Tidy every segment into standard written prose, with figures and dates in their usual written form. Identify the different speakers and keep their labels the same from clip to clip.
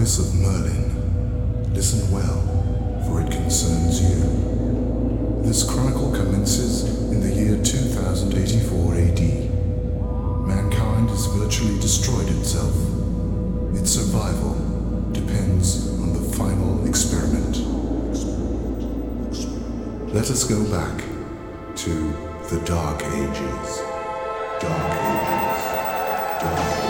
Speaker 1: voice of Merlin. Listen well, for it concerns you. This chronicle commences in the year 2084 AD. Mankind has virtually destroyed itself. Its survival depends on the final experiment. Let us go back to the Dark Ages. Dark Ages. Dark Ages.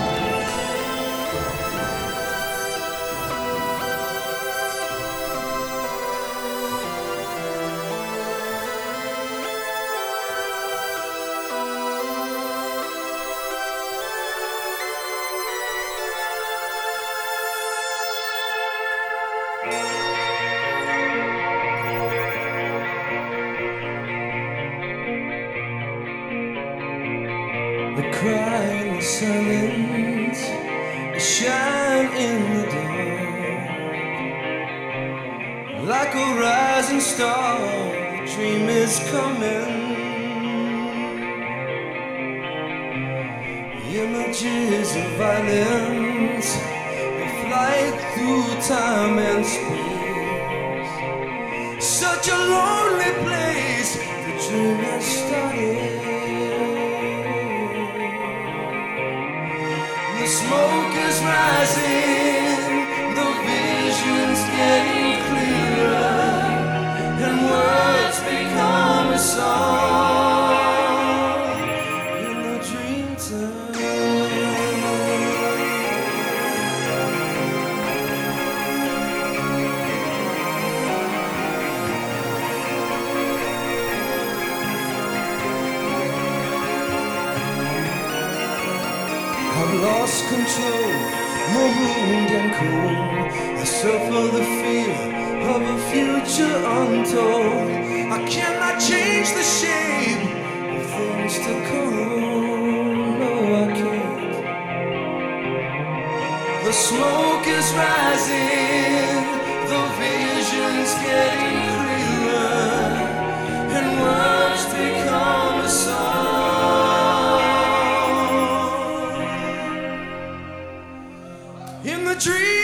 Speaker 2: The cry in the silence, the shine in the dark. Like a rising star, the dream is coming. Images of violence, the flight through time and space. Such a lonely place, the dream has started. The smoke is rising, the vision's getting clearer, and words become a song in the dream time. I've lost control, marooned and cold. I suffer the fear of a future untold. I cannot change the shape of things to come. No, I can't. The smoke is rising, the vision's getting clearer, and words become a song. In the dream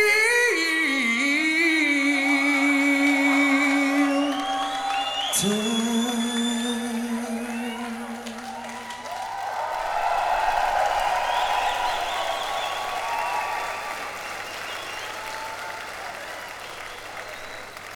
Speaker 2: time.